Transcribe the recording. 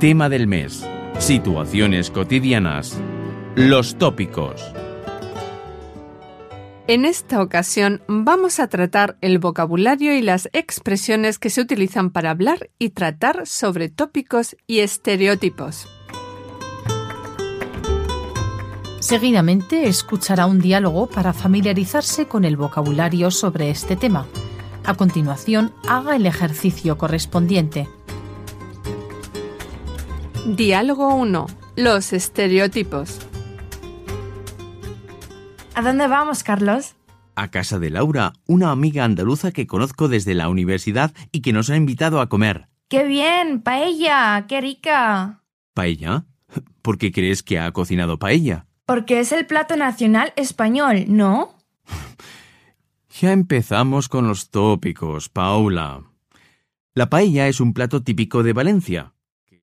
Tema del mes. Situaciones cotidianas. Los tópicos. En esta ocasión vamos a tratar el vocabulario y las expresiones que se utilizan para hablar y tratar sobre tópicos y estereotipos. Seguidamente escuchará un diálogo para familiarizarse con el vocabulario sobre este tema. A continuación, haga el ejercicio correspondiente. Diálogo 1. Los estereotipos. ¿A dónde vamos, Carlos? A casa de Laura, una amiga andaluza que conozco desde la universidad y que nos ha invitado a comer. ¡Qué bien! ¡Paella! ¡Qué rica! ¿Paella? ¿Por qué crees que ha cocinado paella? Porque es el plato nacional español, ¿no? Ya empezamos con los tópicos, Paula. La paella es un plato típico de Valencia.